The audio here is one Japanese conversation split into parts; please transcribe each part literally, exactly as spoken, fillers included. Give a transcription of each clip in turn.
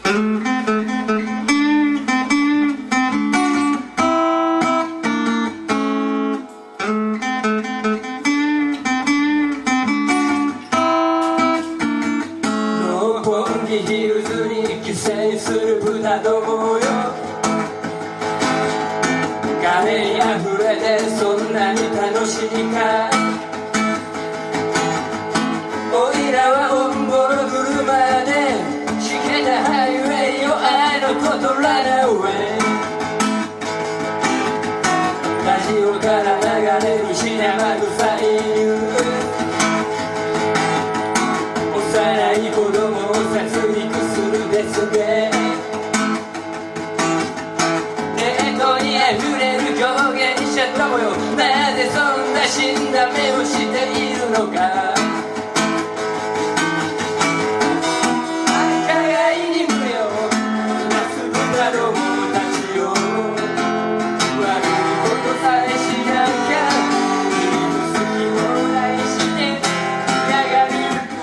ヒルズに寄生する豚どもよ、金にあふれてそんなに楽しいか。おいらはオンボロ車でしけたハイウェイよ、あのことランアウェイ。ラジオから流れるシネマグサイニュー、幼い子供を殺戮するですね。ネットに溢れる狂言者どもよ、なぜそんな死んだ目をしているのか。互いに胸をなす豚どもたちよ、悪いことさえしなきゃ好き放題してやがる。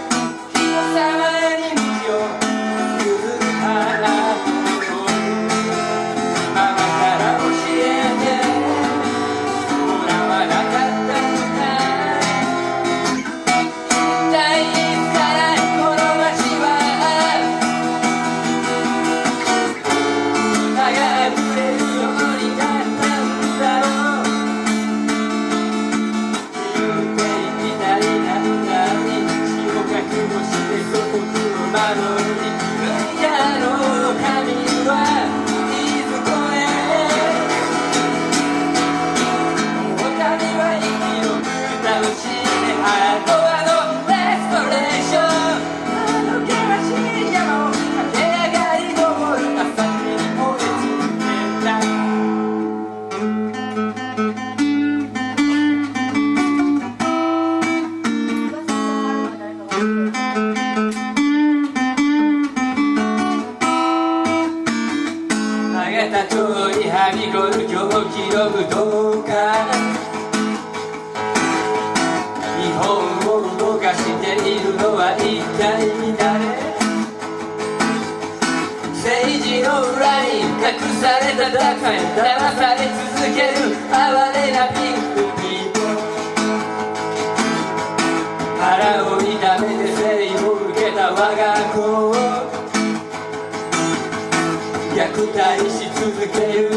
はびこる狂気の武道館、日本を動かしているのは一体誰。政治の裏に隠された中へ騙され続ける哀れなピンクピーポー、腹を痛めて生を受けた我が子を虐待し続ける